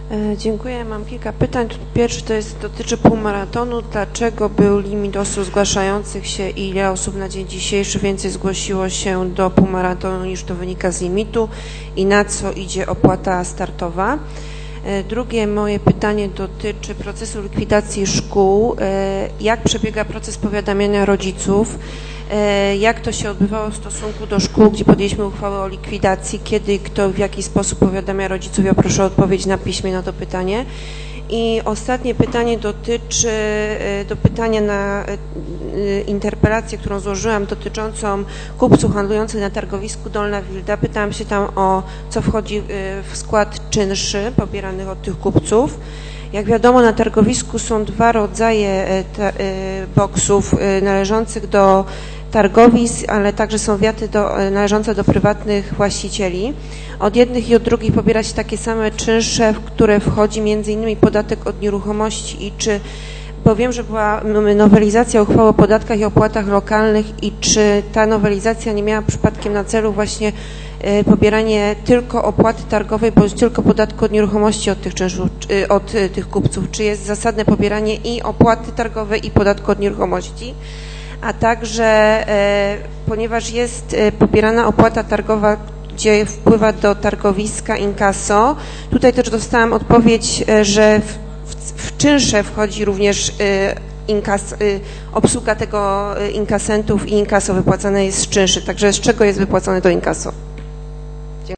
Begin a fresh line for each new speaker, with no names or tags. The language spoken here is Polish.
Dziękuję. Mam kilka pytań. Pierwszy dotyczy półmaratonu. Dlaczego był limit osób zgłaszających się i ile osób na dzień dzisiejszy więcej zgłosiło się do półmaratonu niż to wynika z limitu i na co idzie opłata startowa? Drugie moje pytanie dotyczy procesu likwidacji szkół. Jak przebiega proces powiadamiania rodziców? Jak to się odbywało w stosunku do szkół, gdzie podjęliśmy uchwałę o likwidacji? Kiedy, kto, w jaki sposób powiadamia rodziców? Ja proszę o odpowiedź na piśmie na to pytanie. I ostatnie pytanie dotyczy pytania na interpelację, którą złożyłam dotyczącą kupców handlujących na targowisku Dolna Wilda. Pytałam się tam o co wchodzi w skład czynszy pobieranych od tych kupców. Jak wiadomo, na targowisku są dwa rodzaje boksów należących do targowisk, ale także są wiaty należące do prywatnych właścicieli. Od jednych i od drugich pobiera się takie same czynsze, w które wchodzi m.in. podatek od nieruchomości bo wiem, że była nowelizacja uchwały o podatkach i opłatach lokalnych i czy ta nowelizacja nie miała przypadkiem na celu właśnie pobieranie tylko opłaty targowej, bądź tylko podatku od nieruchomości od tych czynszów, od tych kupców, czy jest zasadne pobieranie i opłaty targowej i podatku od nieruchomości, a także ponieważ jest pobierana opłata targowa, gdzie wpływa do targowiska inkasso, tutaj też dostałam odpowiedź, że w czynsze wchodzi również obsługa tego inkasentów i inkasso wypłacane jest z czynszy, także z czego jest wypłacone to inkasso?